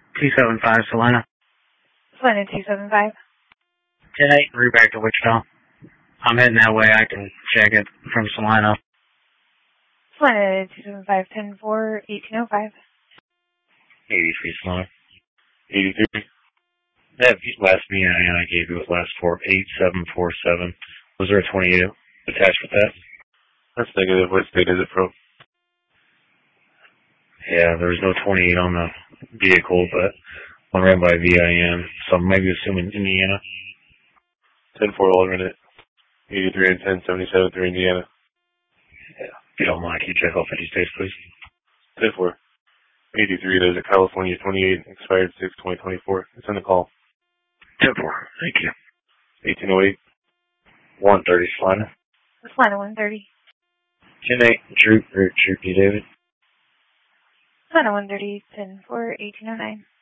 275 Salina. Salina 275. 10-8, route back to Wichita. I'm heading that way. I can check it from Salina. Salina 275, 10-4, 1805. 83 Salina. 83. That last VIN I gave you was last 8747. Was there a 28 attached with that? That's negative. What state is it from? Yeah, there was no 28 on the vehicle, but one ran by VIN, so I'm maybe assuming Indiana. 10-4 alternate. 83 and 1077 through Indiana. Yeah. If you don't mind, can you check all 50 states, please? 10-4. 83, there's a California 28, expired 6/2024. It's in the call. 10-4, thank you. 1808. 130 Salina. Salina 130. 10-8, Troop D. David. Salina 130, 10-4, 1809.